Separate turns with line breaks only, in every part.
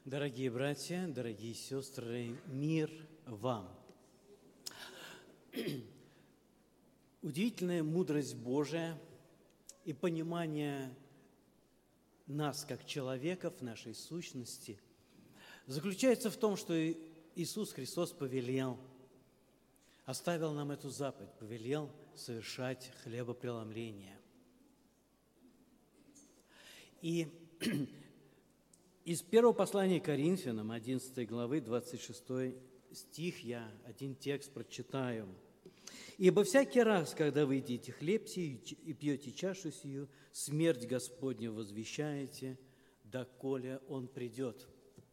Дорогие братья, дорогие сестры, мир вам! Удивительная мудрость Божия и понимание нас, как человеков, нашей сущности, заключается в том, что Иисус Христос оставил нам эту заповедь, повелел совершать хлебопреломление. И из первого послания к Коринфянам, 11 главы, 26 стих, я один текст прочитаю. «Ибо всякий раз, когда вы едите хлеб сию и пьете чашу сию, смерть Господню возвещаете, доколе Он придет».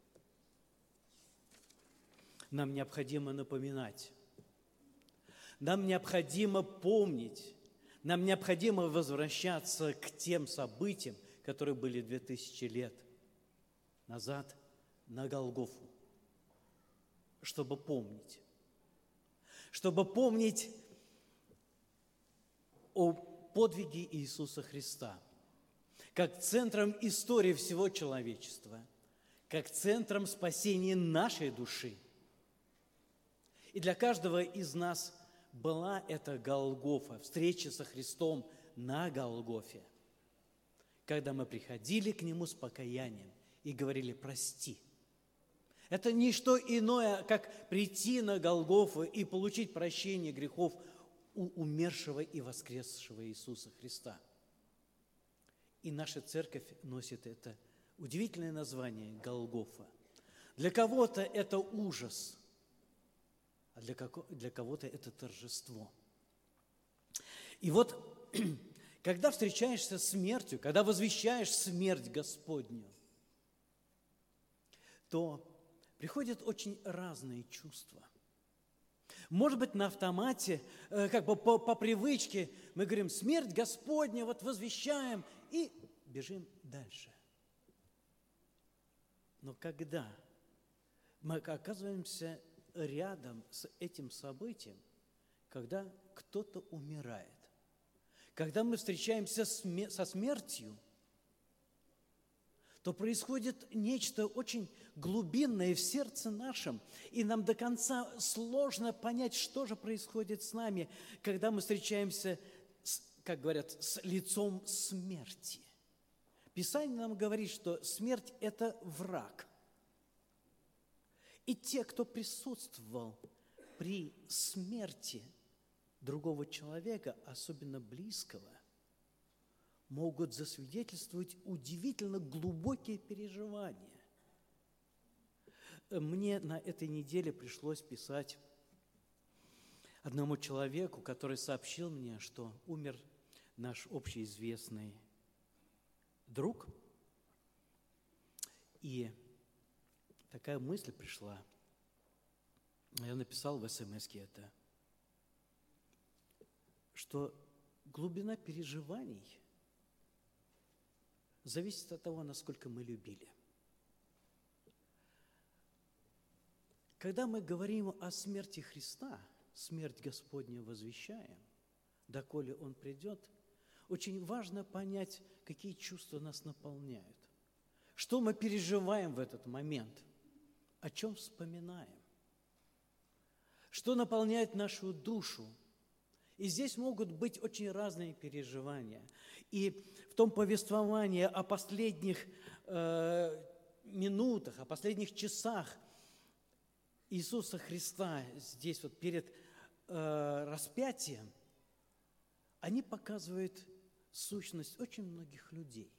Нам необходимо напоминать, нам необходимо помнить, нам необходимо возвращаться к тем событиям, которые были 2000 лет назад на Голгофу, чтобы помнить о подвиге Иисуса Христа, как центром истории всего человечества, как центром спасения нашей души. И для каждого из нас была эта Голгофа, встреча со Христом на Голгофе, когда мы приходили к Нему с покаянием и говорили «прости». Это не что иное, как прийти на Голгофу и получить прощение грехов у умершего и воскресшего Иисуса Христа. И наша церковь носит это удивительное название Голгофа. Для кого-то это ужас, а для кого-то это торжество. И вот, когда встречаешься с смертью, когда возвещаешь смерть Господню, то приходят очень разные чувства. Может быть, на автомате, как бы по привычке, мы говорим «смерть Господня», вот возвещаем и бежим дальше. Но когда мы оказываемся рядом с этим событием, когда кто-то умирает, когда мы встречаемся со смертью, то происходит нечто очень глубинное в сердце нашем, и нам до конца сложно понять, что же происходит с нами, когда мы встречаемся, как говорят, с лицом смерти. Писание нам говорит, что смерть – это враг. И те, кто присутствовал при смерти другого человека, особенно близкого, могут засвидетельствовать удивительно глубокие переживания. Мне на этой неделе пришлось писать одному человеку, который сообщил мне, что умер наш общеизвестный друг. И такая мысль пришла. Я написал в СМС-ке это, что глубина переживаний зависит от того, насколько мы любили. Когда мы говорим о смерти Христа, смерть Господня возвещаем, доколе Он придет, очень важно понять, какие чувства нас наполняют. Что мы переживаем в этот момент, о чем вспоминаем, что наполняет нашу душу. И здесь могут быть очень разные переживания. И в том повествовании о последних минутах, о последних часах Иисуса Христа здесь вот перед распятием, они показывают сущность очень многих людей.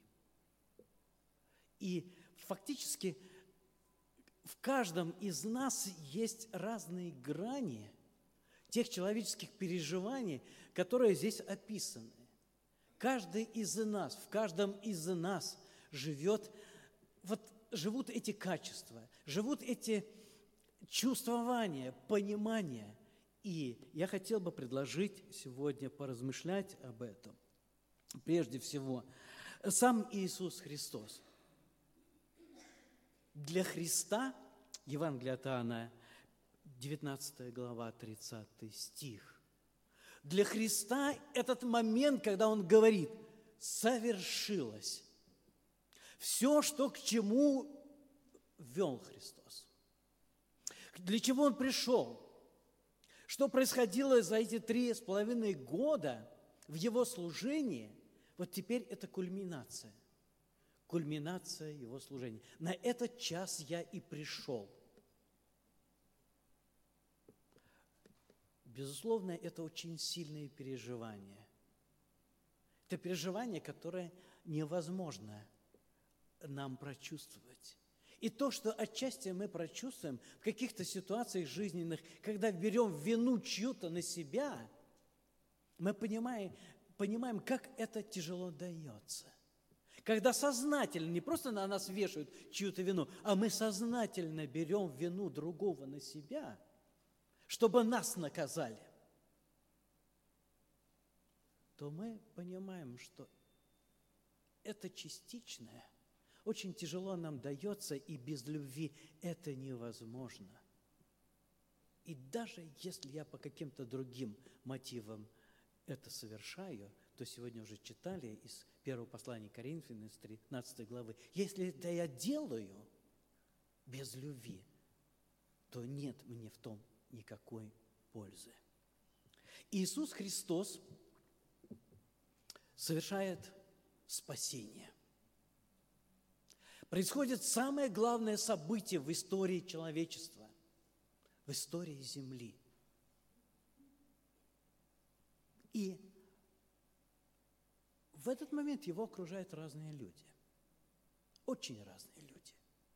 И фактически в каждом из нас есть разные грани тех человеческих переживаний, которые здесь описаны. Каждый из нас, в каждом из нас живут эти качества, живут эти чувствования, понимания. И я хотел бы предложить сегодня поразмышлять об этом. Прежде всего, сам Иисус Христос. Для Христа, Евангелие от Иоанна, 19 глава, 30 стих. Для Христа этот момент, когда Он говорит «совершилось». Все, что к чему ввел Христос. Для чего Он пришел? Что происходило за эти 3,5 года в Его служении? Вот теперь это кульминация. Кульминация Его служения. На этот час я и пришел. Безусловно, это очень сильные переживания. Это переживание, которое невозможно нам прочувствовать. И то, что отчасти мы прочувствуем в каких-то ситуациях жизненных, когда берем вину чью-то на себя, мы понимаем, как это тяжело дается. Когда сознательно, не просто на нас вешают чью-то вину, а мы сознательно берем вину другого на себя, чтобы нас наказали, то мы понимаем, что это частичное, очень тяжело нам дается, и без любви это невозможно. И даже если я по каким-то другим мотивам это совершаю, то сегодня уже читали из первого послания Коринфянам, из 13 главы, если это я делаю без любви, то нет мне в том никакой пользы. Иисус Христос совершает спасение. Происходит самое главное событие в истории человечества, в истории Земли. И в этот момент его окружают разные люди, очень разные люди.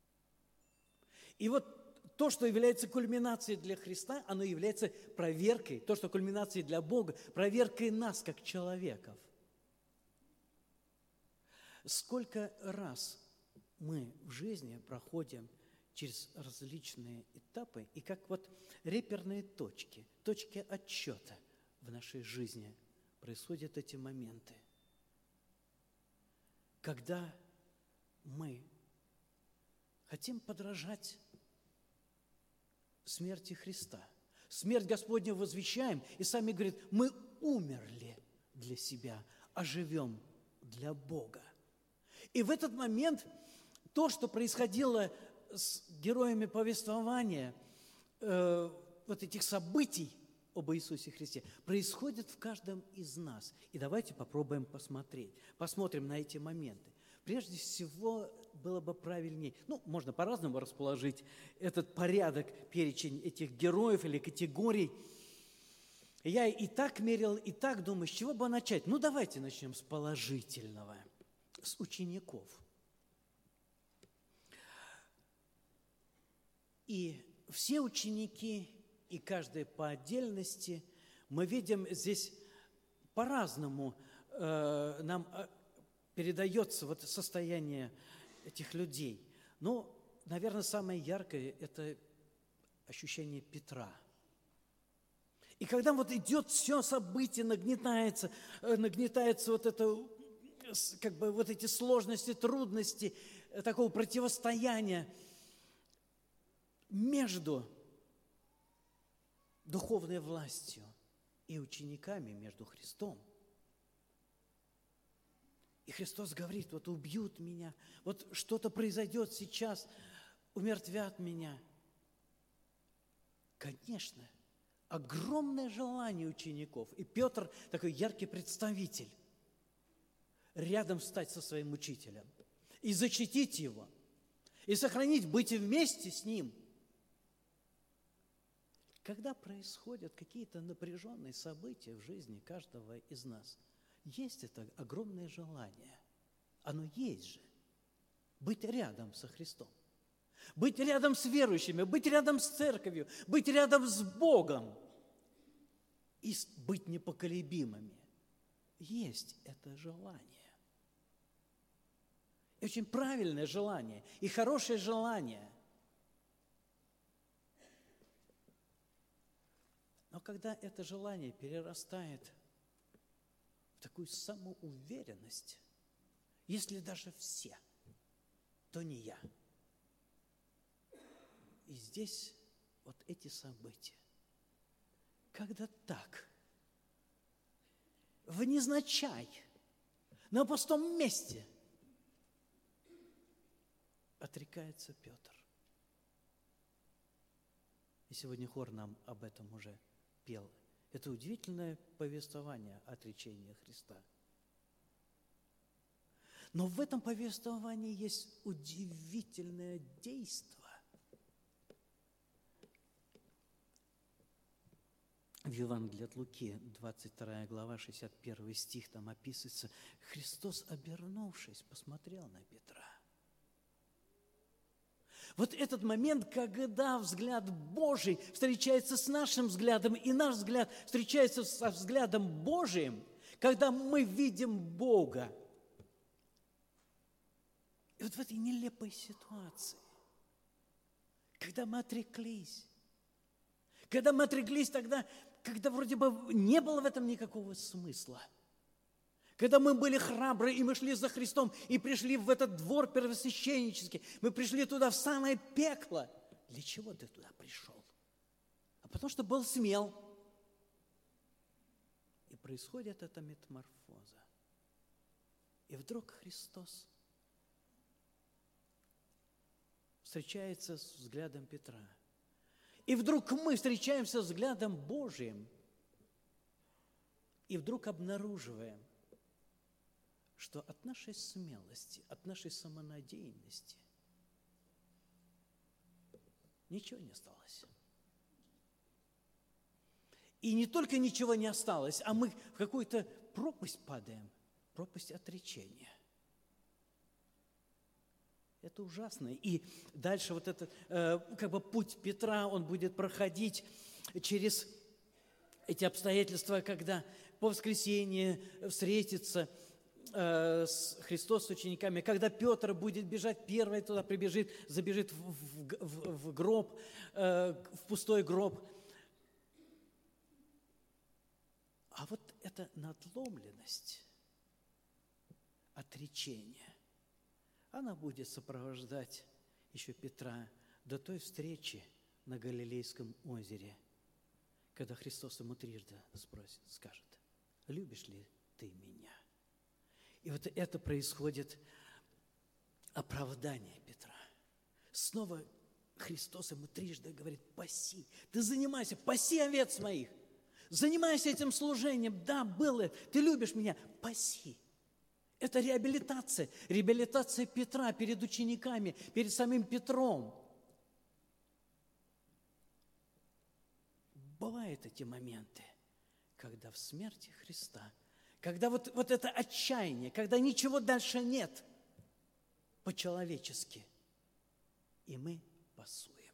И вот то, что является кульминацией для Христа, оно является проверкой, то, что кульминацией для Бога, проверкой нас, как человеков. Сколько раз мы в жизни проходим через различные этапы, и как вот реперные точки, точки отсчета в нашей жизни происходят эти моменты, когда мы хотим подражать смерти Христа. Смерть Господню возвещаем, и сами говорят, мы умерли для себя, а живем для Бога. И в этот момент то, что происходило с героями повествования, вот этих событий об Иисусе Христе, происходит в каждом из нас. И давайте попробуем посмотрим на эти моменты. Прежде всего, было бы правильнее, можно по-разному расположить этот порядок, перечень этих героев или категорий. Я и так мерил, и так думаю, с чего бы начать? Давайте начнем с положительного, с учеников. И все ученики, и каждый по отдельности, мы видим здесь по-разному нам передается вот состояние этих людей. Наверное, самое яркое – это ощущение Петра. И когда вот идет все событие, нагнетается вот это, вот эти сложности, трудности, такого противостояния между духовной властью и учениками, между Христом. И Христос говорит, вот убьют меня, вот что-то произойдет сейчас, умертвят меня. Конечно, огромное желание учеников, и Петр такой яркий представитель, рядом стать со своим учителем и защитить его, и сохранить, быть вместе с ним. Когда происходят какие-то напряженные события в жизни каждого из нас, есть это огромное желание. Оно есть же. Быть рядом со Христом. Быть рядом с верующими, быть рядом с церковью, быть рядом с Богом. И быть непоколебимыми. Есть это желание. И очень правильное желание, и хорошее желание. Но когда это желание перерастает в такую самоуверенность, если даже все, то не я. И здесь вот эти события, когда так, внезначай, на пустом месте отрекается Петр. сегодня хор нам об этом уже пел. Это удивительное повествование отречения Христа. Но в этом повествовании есть удивительное действо. В Евангелии от Луки, 22 глава, 61 стих, там описывается: Христос, обернувшись, посмотрел на Петра. Вот этот момент, когда взгляд Божий встречается с нашим взглядом, и наш взгляд встречается со взглядом Божиим, когда мы видим Бога. И вот в этой нелепой ситуации, когда мы отреклись тогда, когда вроде бы не было в этом никакого смысла, когда мы были храбры, и мы шли за Христом, и пришли в этот двор первосвященнический, мы пришли туда, в самое пекло. Для чего ты туда пришел? А потому что был смел. И происходит эта метаморфоза. И вдруг Христос встречается с взглядом Петра. И вдруг мы встречаемся с взглядом Божиим. И вдруг обнаруживаем, что от нашей смелости, от нашей самонадеянности ничего не осталось. И не только ничего не осталось, а мы в какую-то пропасть падаем, пропасть отречения. Это ужасно. И дальше вот этот путь Петра, он будет проходить через эти обстоятельства, когда по воскресенье встретится Христос с учениками, когда Петр будет бежать первый, туда прибежит, забежит в гроб, в пустой гроб. А вот эта надломленность, отречение, она будет сопровождать еще Петра до той встречи на Галилейском озере, когда Христос ему трижды спросит, скажет: любишь ли ты меня? И вот это происходит оправдание Петра. Снова Христос ему трижды говорит: паси, ты занимайся, паси овец моих, занимайся этим служением, да, было, ты любишь меня, паси. Это реабилитация Петра перед учениками, перед самим Петром. Бывают эти моменты, когда в смерти Христа, когда вот это отчаяние, когда ничего дальше нет по-человечески, и мы пасуем.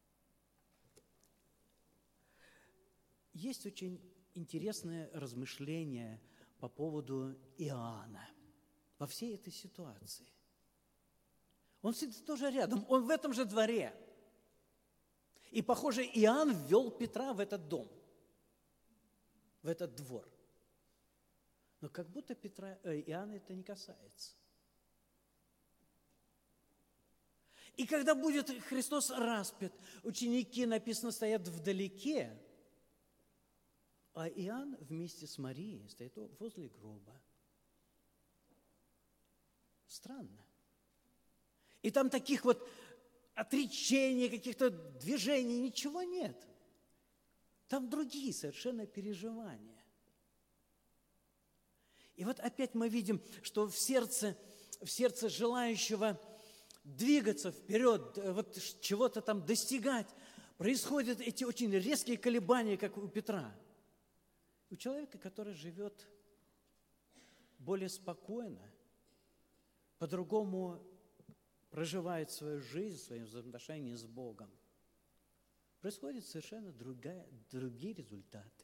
Есть очень интересное размышление по поводу Иоанна во всей этой ситуации. Он сидит тоже рядом, он в этом же дворе. И, похоже, Иоанн ввел Петра в этот дом, в этот двор. Но как будто Иоанна это не касается. И когда будет Христос распят, ученики, написано, стоят вдалеке, а Иоанн вместе с Марией стоит возле гроба. Странно. И там таких вот отречений, каких-то движений, ничего нет. Там другие совершенно переживания. И вот опять мы видим, что в сердце желающего двигаться вперед, вот чего-то там достигать, происходят эти очень резкие колебания, как у Петра. У человека, который живет более спокойно, по-другому проживает свою жизнь, свои взаимоотношения с Богом, происходят совершенно другие результаты.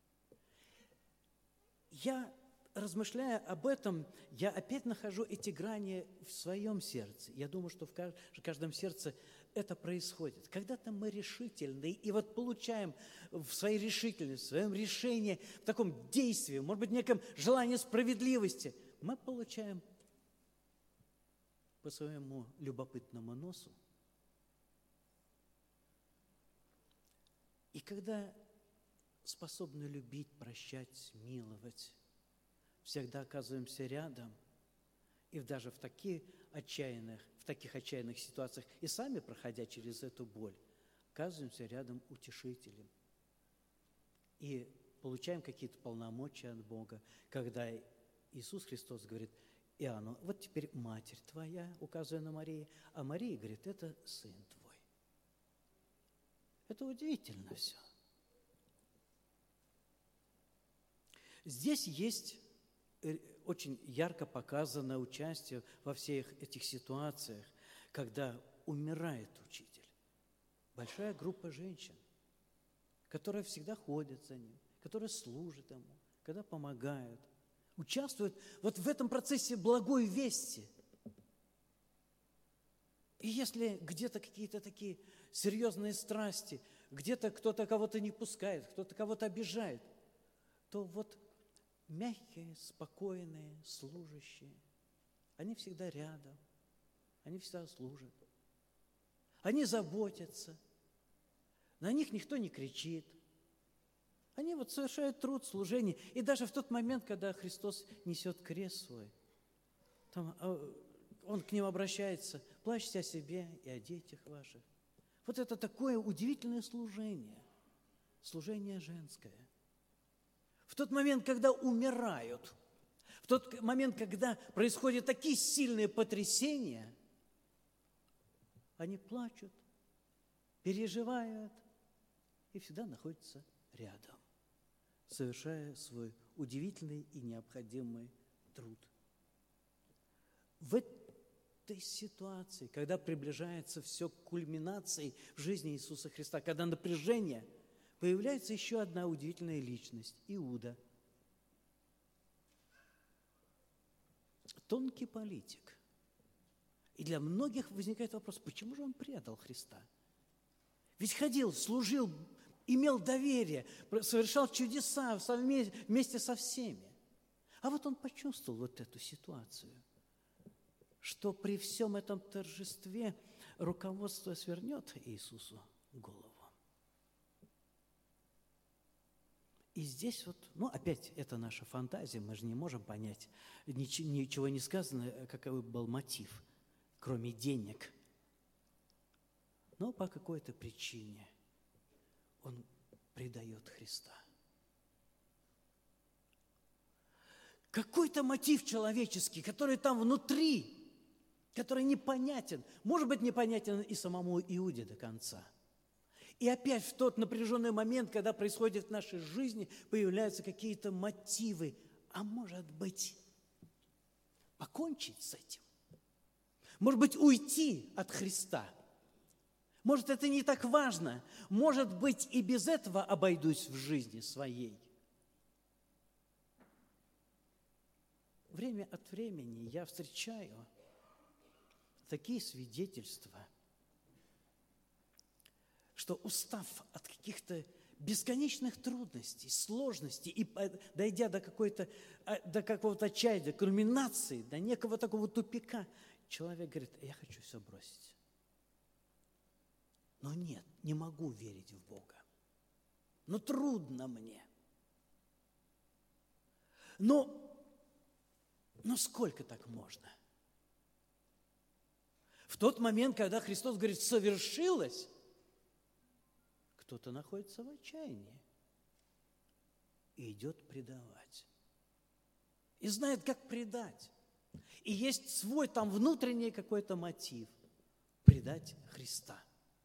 Я, размышляя об этом, я опять нахожу эти грани в своем сердце. Я думаю, что в каждом сердце это происходит. Когда-то мы решительны, и вот получаем в своей решительности, в своем решении, в таком действии, может быть, в неком желании справедливости, мы получаем по своему любопытному носу. И когда способны любить, прощать, миловать, всегда оказываемся рядом, и даже в таких отчаянных ситуациях, и сами проходя через эту боль, оказываемся рядом утешителем. И получаем какие-то полномочия от Бога, когда Иисус Христос говорит Иоанну: вот теперь матерь твоя, указывая на Марию, а Мария говорит: это сын твой. Это удивительно все. Здесь есть очень ярко показано участие во всех этих ситуациях, когда умирает учитель. Большая группа женщин, которые всегда ходят за ним, которые служат ему, когда помогают, участвуют вот в этом процессе благой вести. И если где-то какие-то такие серьезные страсти, где-то кто-то кого-то не пускает, кто-то кого-то обижает, то вот мягкие, спокойные, служащие, они всегда рядом, они всегда служат, они заботятся, на них никто не кричит, они вот совершают труд, служение. И даже в тот момент, когда Христос несет крест свой, там, Он к ним обращается: плачьте о себе и о детях ваших. Вот это такое удивительное служение женское. В тот момент, когда умирают, в тот момент, когда происходят такие сильные потрясения, они плачут, переживают и всегда находятся рядом, совершая свой удивительный и необходимый труд. В этой ситуации, когда приближается все к кульминации в жизни Иисуса Христа, когда напряжение, появляется еще одна удивительная личность – Иуда. Тонкий политик. И для многих возникает вопрос: почему же он предал Христа? Ведь ходил, служил, имел доверие, совершал чудеса вместе со всеми. А вот он почувствовал вот эту ситуацию, что при всем этом торжестве руководство свернет Иисусу голову. И здесь вот, опять, это наша фантазия, мы же не можем понять, ничего не сказано, какой был мотив, кроме денег. Но по какой-то причине он предает Христа. Какой-то мотив человеческий, который там внутри, который непонятен, может быть, непонятен и самому Иуде до конца. И опять в тот напряженный момент, когда происходит в нашей жизни, появляются какие-то мотивы. А может быть, покончить с этим? Может быть, уйти от Христа? Может, это не так важно? Может быть, и без этого обойдусь в жизни своей? Время от времени я встречаю такие свидетельства, что, устав от каких-то бесконечных трудностей, сложностей, и дойдя до какого-то отчаяния, до кульминации, до некого такого тупика, человек говорит: я хочу все бросить. Но нет, не могу верить в Бога. Но трудно мне. Но сколько так можно? В тот момент, когда Христос говорит: совершилось, кто-то находится в отчаянии и идет предавать. И знает, как предать. И есть свой там внутренний какой-то мотив – предать Христа.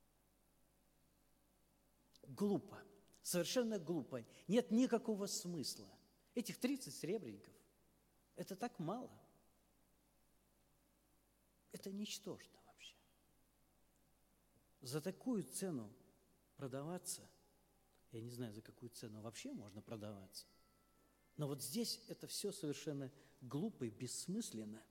Глупо, совершенно глупо. Нет никакого смысла. Этих 30 серебряников – это так мало. Это ничтожно вообще. За такую цену продаваться, я не знаю, за какую цену вообще можно продаваться, но вот здесь это все совершенно глупо и бессмысленно.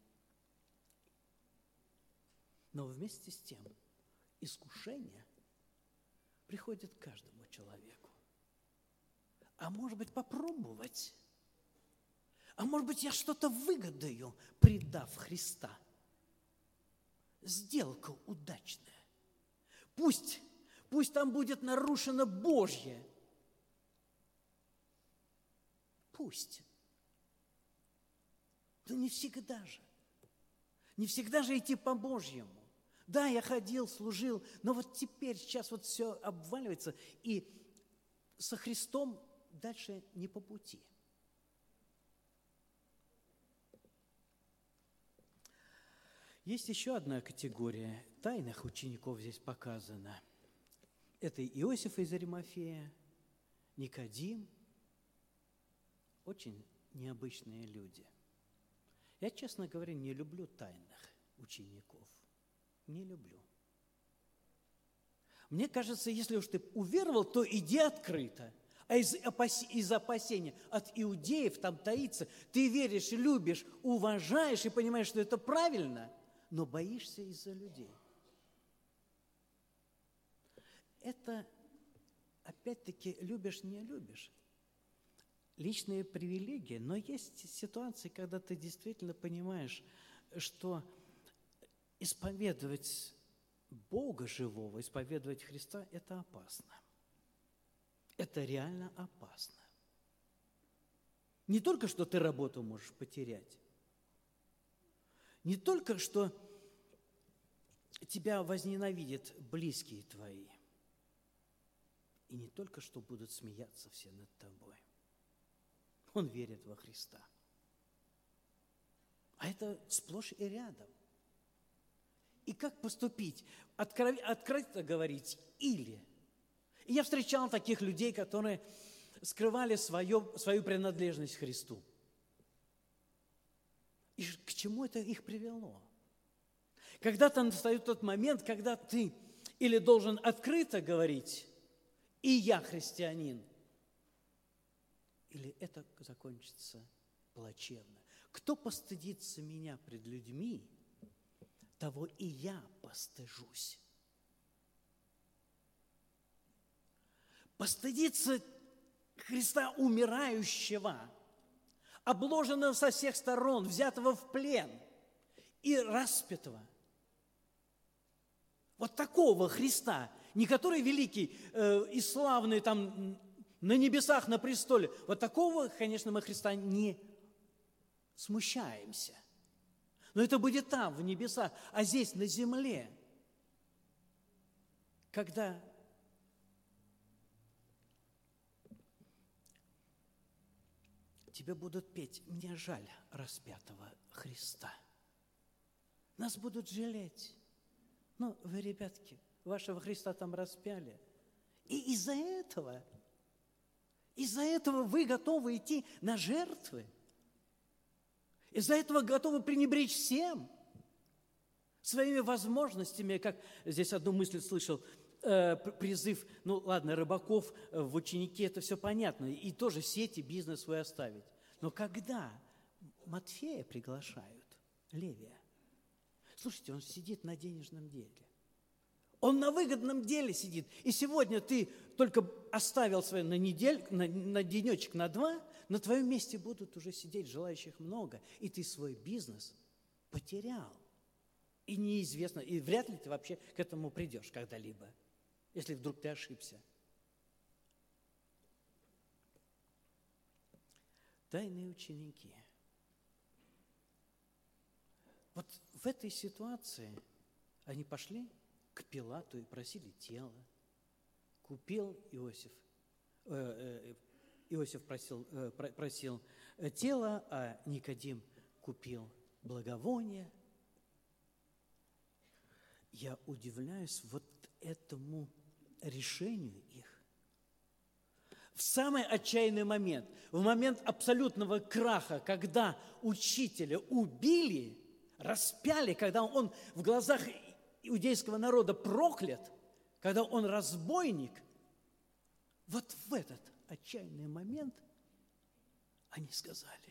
Но вместе с тем искушение приходит к каждому человеку. А может быть, попробовать? А может быть, я что-то выгодаю, предав Христа? Сделка удачная. Пусть там будет нарушено Божье. Пусть. Но не всегда же. Не всегда же идти по Божьему. Да, я ходил, служил, но вот теперь, сейчас вот все обваливается, и со Христом дальше не по пути. Есть еще одна категория тайных учеников здесь показана. Это Иосиф из Аримафея, Никодим, очень необычные люди. Я, честно говоря, не люблю тайных учеников. Не люблю. Мне кажется, если уж ты уверовал, то иди открыто. А из опасения от иудеев там таится. Ты веришь, любишь, уважаешь и понимаешь, что это правильно, но боишься из-за людей. Это, опять-таки, любишь, не любишь. Личные привилегии, но есть ситуации, когда ты действительно понимаешь, что исповедовать Бога живого, исповедовать Христа – это опасно. Это реально опасно. Не только, что ты работу можешь потерять, не только, что тебя возненавидят близкие твои, и не только, что будут смеяться все над тобой. Он верит во Христа. А это сплошь и рядом. И как поступить? Открыто говорить или? И я встречал таких людей, которые скрывали свою принадлежность Христу. И к чему это их привело? Когда-то настает тот момент, когда ты или должен открыто говорить, и я христианин, или это закончится плачевно. Кто постыдится меня пред людьми, того и я постыжусь. Постыдиться Христа умирающего, обложенного со всех сторон, взятого в плен и распятого. Вот такого Христа, не который великий и славный там на небесах, на престоле. Вот такого, конечно, мы Христа не смущаемся. Но это будет там, в небесах, а здесь, на земле, когда тебе будут петь «Мне жаль распятого Христа». Нас будут жалеть. Ну, вы, ребятки, вашего Христа там распяли. И из-за этого вы готовы идти на жертвы. Из-за этого готовы пренебречь всем своими возможностями, как здесь одну мысль слышал, призыв, ну ладно, рыбаков в ученики, это все понятно, и тоже сети, бизнес свой оставить. Но когда Матфея приглашают, Левия, слушайте, он сидит на денежном деле. Он на выгодном деле сидит. И сегодня ты только оставил свое на денечек, на два, на твоем месте будут уже сидеть желающих много, и ты свой бизнес потерял. И неизвестно, и вряд ли ты вообще к этому придешь когда-либо, если вдруг ты ошибся. Тайные ученики. Вот в этой ситуации они пошли к Пилату и просили тело. Купил Иосиф просил тело, а Никодим купил благовоние. Я удивляюсь вот этому решению их. В самый отчаянный момент, в момент абсолютного краха, когда учителя убили, распяли, когда он в глазах иудейского народа проклят, когда он разбойник, вот в этот отчаянный момент они сказали: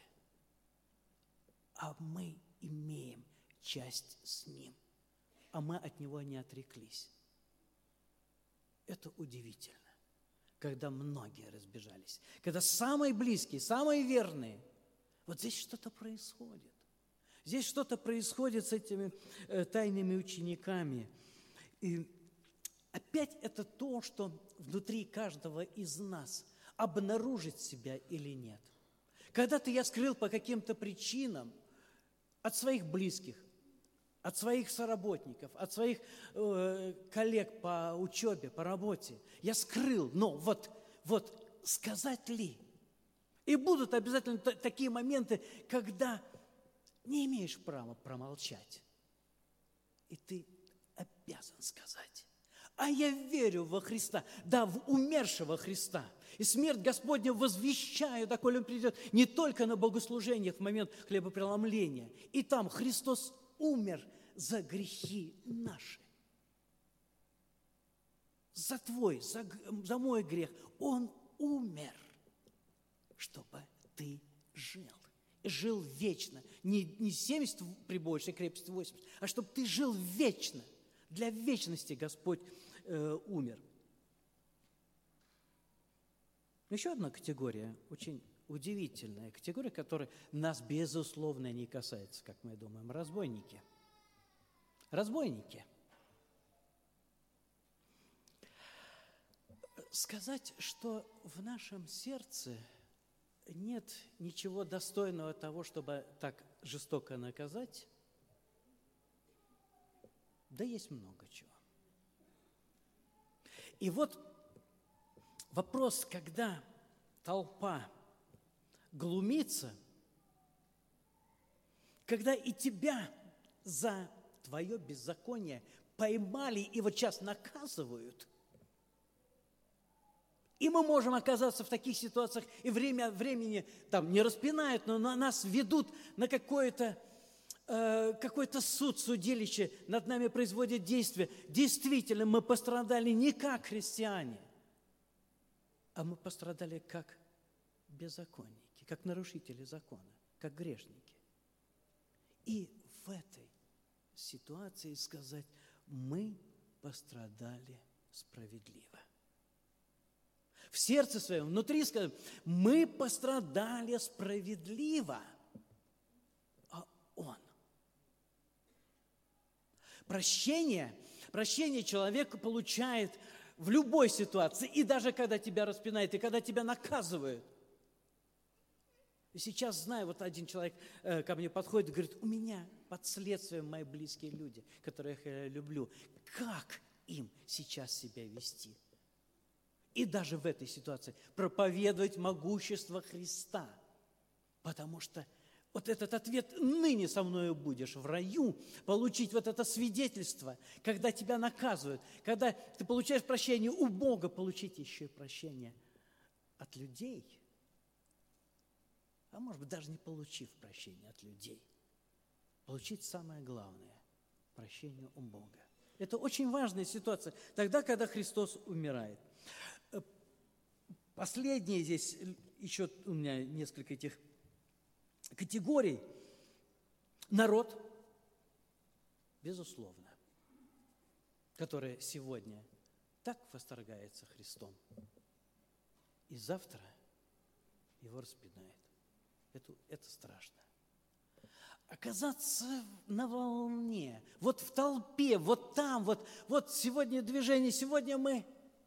а мы имеем часть с ним, а мы от него не отреклись. Это удивительно, когда многие разбежались, когда самые близкие, самые верные, вот здесь что-то происходит. Здесь что-то происходит с этими тайными учениками. И опять это то, что внутри каждого из нас обнаружить себя или нет. Когда-то я скрыл по каким-то причинам от своих близких, от своих соработников, от своих коллег по учебе, по работе. Я скрыл, но вот сказать ли? И будут обязательно такие моменты, когда не имеешь права промолчать. И ты обязан сказать. А я верю во Христа, да, в умершего Христа. И смерть Господня возвещаю, доколе Он придет, не только на богослужениях в момент хлебопреломления. И там Христос умер за грехи наши. За твой, за мой грех. Он умер, чтобы ты жил. И жил вечно. Не 70 прибольшей крепости, 80, а чтобы ты жил вечно. Для вечности Господь умер. Еще одна категория, очень удивительная категория, которая нас, безусловно, не касается, как мы думаем, разбойники. Разбойники. Сказать, что в нашем сердце нет ничего достойного того, чтобы так жестоко наказать, да есть много чего. И вот вопрос, когда толпа глумится, когда и тебя за твое беззаконие поймали и вот сейчас наказывают, и мы можем оказаться в таких ситуациях, и время от времени там не распинают, но на нас ведут на какой-то суд, судилище, над нами производят действия. Действительно, мы пострадали не как христиане, а мы пострадали как беззаконники, как нарушители закона, как грешники. И в этой ситуации сказать, мы пострадали справедливо. В сердце своем, внутри сказать, мы пострадали справедливо, а Он. Прощение человек получает в любой ситуации, и даже когда тебя распинают, и когда тебя наказывают. И сейчас знаю, вот один человек ко мне подходит и говорит, у меня под следствием мои близкие люди, которых я люблю, как им сейчас себя вести? И даже в этой ситуации проповедовать могущество Христа, потому что вот этот ответ «ныне со мною будешь в раю», получить вот это свидетельство, когда тебя наказывают, когда ты получаешь прощение у Бога, получить еще и прощение от людей, а может быть, даже не получив прощение от людей, получить самое главное – прощение у Бога. Это очень важная ситуация, тогда, когда Христос умирает. Последнее здесь, еще у меня несколько этих категорий. Народ, безусловно, который сегодня так восторгается Христом, и завтра его распинает. Это страшно. Оказаться на волне, вот в толпе, вот там, вот сегодня движение, сегодня мы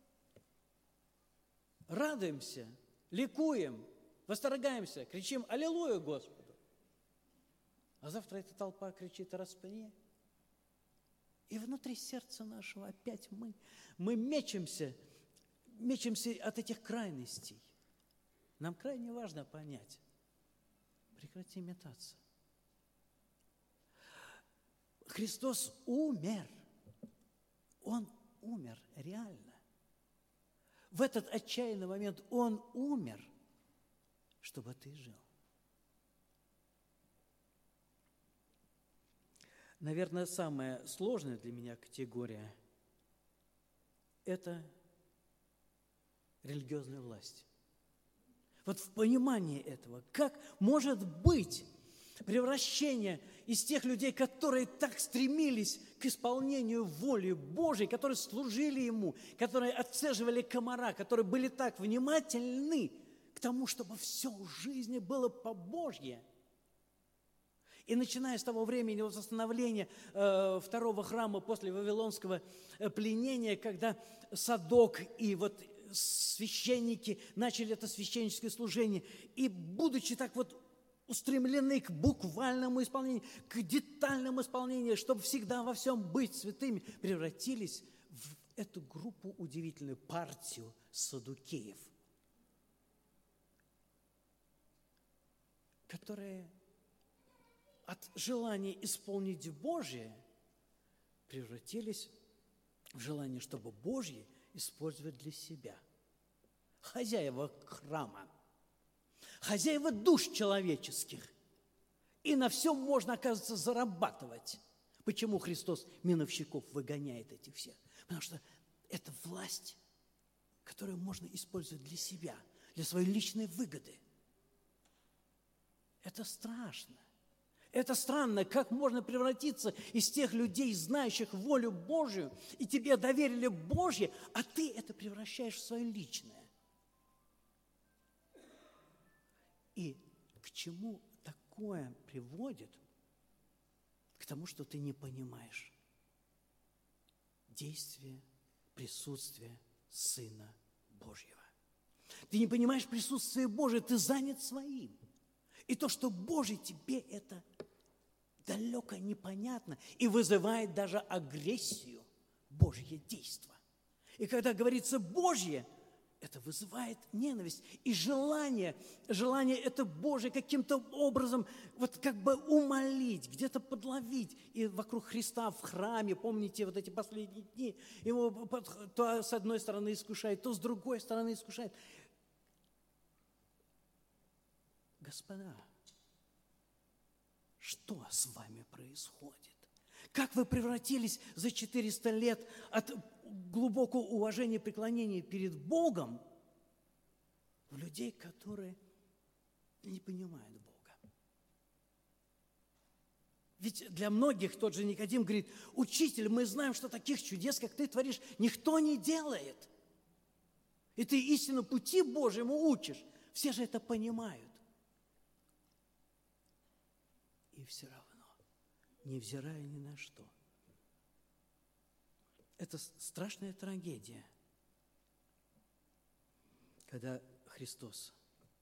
радуемся, ликуем, восторгаемся, кричим «Аллилуйя Господу!». А завтра эта толпа кричит «Распни!». И внутри сердца нашего опять мы мечемся от этих крайностей. Нам крайне важно понять, прекрати метаться. Христос умер. Он умер реально. В этот отчаянный момент Он умер, чтобы ты жил. Наверное, самая сложная для меня категория – это религиозная власть. Вот в понимании этого, как может быть превращение из тех людей, которые так стремились к исполнению воли Божьей, которые служили Ему, которые отцеживали комара, которые были так внимательны к тому, чтобы все в жизни было по-божье. И начиная с того времени восстановления второго храма после Вавилонского пленения, когда Садок и вот священники начали это священническое служение, и будучи так вот устремлены к буквальному исполнению, к детальному исполнению, чтобы всегда во всем быть святыми, превратились в эту группу удивительную, партию саддукеев, которые от желания исполнить Божие превратились в желание, чтобы Божье использовать для себя. Хозяева храма, хозяева душ человеческих. И на всем можно, оказывается, зарабатывать. Почему Христос миновщиков выгоняет этих всех? Потому что это власть, которую можно использовать для себя, для своей личной выгоды. Это страшно. Это странно, как можно превратиться из тех людей, знающих волю Божию, и тебе доверили Божье, а ты это превращаешь в свое личное. И к чему такое приводит? К тому, что ты не понимаешь действия, присутствия Сына Божьего. Ты не понимаешь присутствие Божие, ты занят своим. И то, что Божье, тебе это далеко непонятно и вызывает даже агрессию Божье действо. И когда говорится Божье, это вызывает ненависть и желание это Божие каким-то образом вот как бы умолить, где-то подловить. И вокруг Христа в храме, помните, вот эти последние дни, его то с одной стороны искушает, то с другой стороны искушает. Господа, что с вами происходит? Как вы превратились за 400 лет от глубокого уважения и преклонения перед Богом в людей, которые не понимают Бога? Ведь для многих тот же Никодим говорит: учитель, мы знаем, что таких чудес, как ты творишь, никто не делает. И ты истину пути Божьему учишь. Все же это понимают. И все равно, невзирая ни на что. Это страшная трагедия, когда Христос,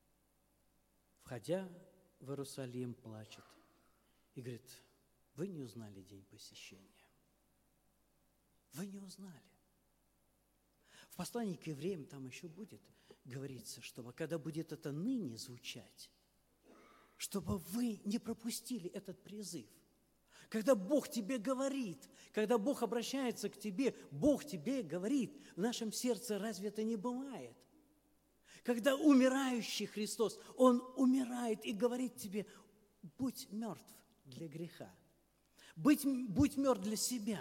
входя в Иерусалим, плачет и говорит: вы не узнали день посещения. Вы не узнали. В послании к евреям там еще будет говориться, чтобы когда будет это ныне звучать, чтобы вы не пропустили этот призыв. Когда Бог тебе говорит, когда Бог обращается к тебе, Бог тебе говорит, в нашем сердце разве это не бывает? Когда умирающий Христос, Он умирает и говорит тебе: будь мертв для греха, будь мертв для себя.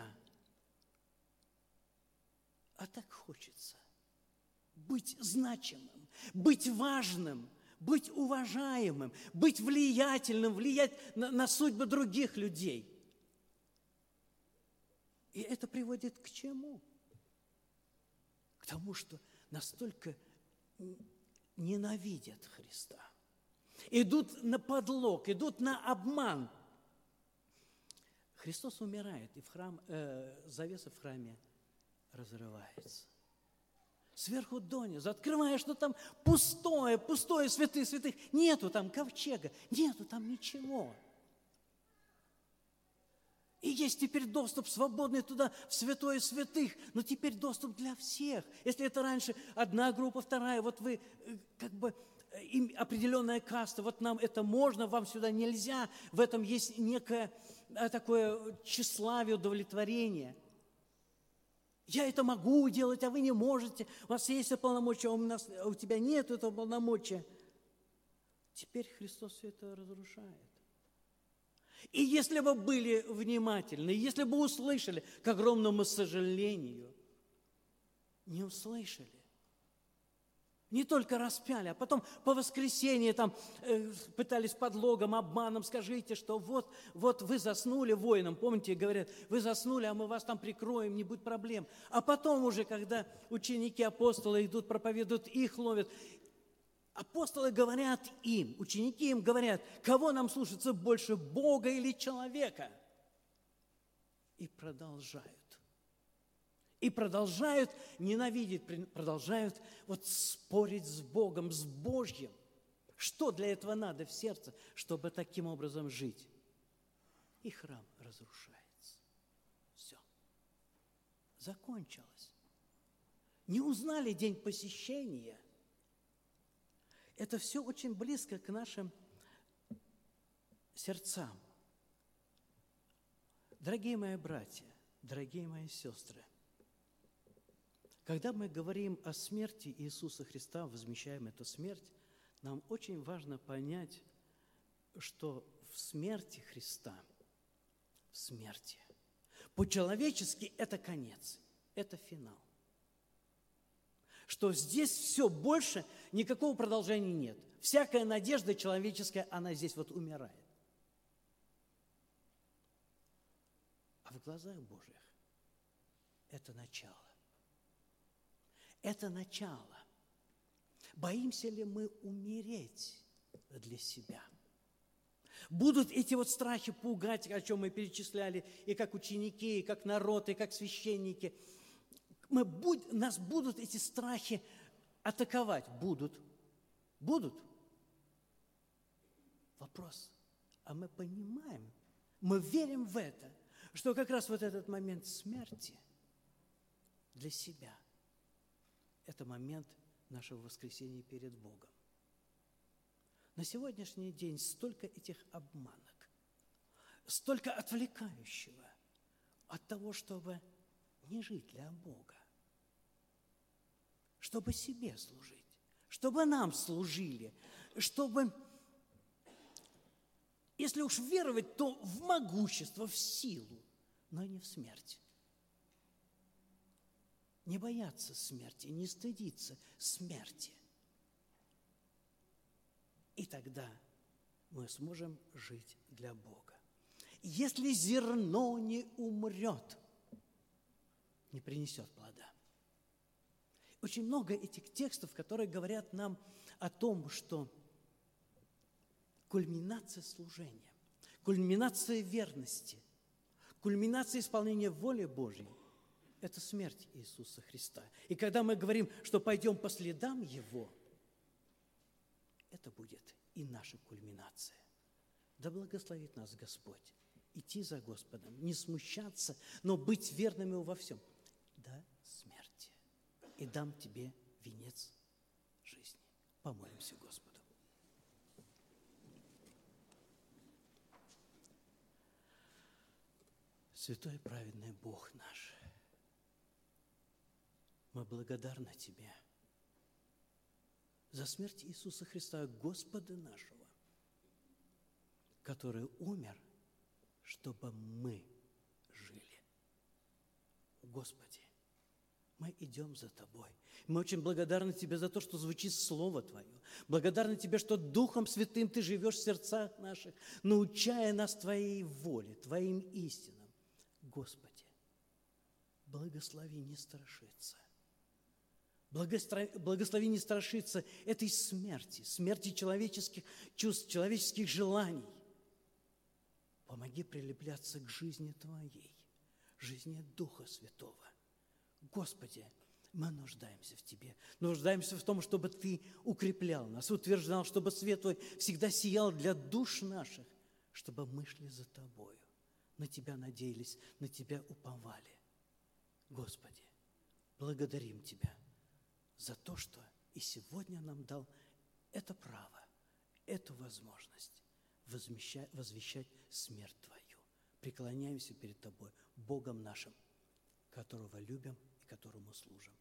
А так хочется быть значимым, быть важным, быть уважаемым, быть влиятельным, влиять на судьбы других людей. И это приводит к чему? К тому, что настолько ненавидят Христа. Идут на подлог, идут на обман. Христос умирает, и завеса в храме разрывается. Сверху донизу, открываешь, что там пустое, святых святых. Нету там ковчега, нету там ничего. И есть теперь доступ свободный туда, в святое святых, но теперь доступ для всех. Если это раньше одна группа, вторая, вот вы как бы им определенная каста, вот нам это можно, вам сюда нельзя, в этом есть некое такое тщеславие, удовлетворение. Я это могу делать, а вы не можете. У вас есть это полномочия, а у тебя нет этого полномочия. Теперь Христос все это разрушает. И если бы были внимательны, если бы услышали, к огромному сожалению, не услышали. Не только распяли, а потом по воскресенье там пытались подлогом, обманом, скажите, что вот вы заснули воинам, помните, говорят, вы заснули, а мы вас там прикроем, не будет проблем. А потом уже, когда ученики апостолы идут, проповедуют, их ловят, апостолы говорят им, ученики им говорят: кого нам слушаться больше, Бога или человека? И продолжают. И продолжают ненавидеть, продолжают вот спорить с Богом, с Божьим. Что для этого надо в сердце, чтобы таким образом жить? И храм разрушается. Все. Закончилось. Не узнали день посещения. Это все очень близко к нашим сердцам. Дорогие мои братья, дорогие мои сестры, когда мы говорим о смерти Иисуса Христа, возмещаем эту смерть, нам очень важно понять, что в смерти Христа, в смерти, по-человечески это конец, это финал. Что здесь все больше, никакого продолжения нет. Всякая надежда человеческая, она здесь вот умирает. А в глазах Божьих это начало. Это начало. Боимся ли мы умереть для себя? Будут эти вот страхи пугать, о чем мы перечисляли, и как ученики, и как народ, и как священники. Нас будут эти страхи атаковать. Будут. Будут. Вопрос. А мы понимаем, мы верим в это, что как раз вот этот момент смерти для себя – это момент нашего воскресения перед Богом. На сегодняшний день столько этих обманок, столько отвлекающего от того, чтобы не жить для Бога, чтобы себе служить, чтобы нам служили, чтобы, если уж веровать, то в могущество, в силу, но не в смерть. Не бояться смерти, не стыдиться смерти. И тогда мы сможем жить для Бога. Если зерно не умрет, не принесет плода. Очень много этих текстов, которые говорят нам о том, что кульминация служения, кульминация верности, кульминация исполнения воли Божьей – это смерть Иисуса Христа. И когда мы говорим, что пойдем по следам Его, это будет и наша кульминация. Да благословит нас Господь идти за Господом, не смущаться, но быть верными во всем до смерти. И дам тебе венец жизни. Помолимся Господу. Святой и праведный Бог наш, мы благодарны Тебе за смерть Иисуса Христа, Господа нашего, который умер, чтобы мы жили. Господи, мы идем за Тобой. Мы очень благодарны Тебе за то, что звучит Слово Твое. Благодарны Тебе, что Духом Святым Ты живешь в сердцах наших, научая нас Твоей воле, Твоим истинам. Господи, благослови не страшиться. Благослови не страшиться этой смерти, смерти человеческих чувств, человеческих желаний. Помоги прилепляться к жизни Твоей, жизни Духа Святого. Господи, мы нуждаемся в Тебе, нуждаемся в том, чтобы Ты укреплял нас, утверждал, чтобы свет Твой всегда сиял для душ наших, чтобы мы шли за Тобою, на Тебя надеялись, на Тебя уповали. Господи, благодарим Тебя за то, что и сегодня нам дал это право, эту возможность возвещать смерть Твою. Преклоняемся перед Тобой, Богом нашим, которого любим и которому служим.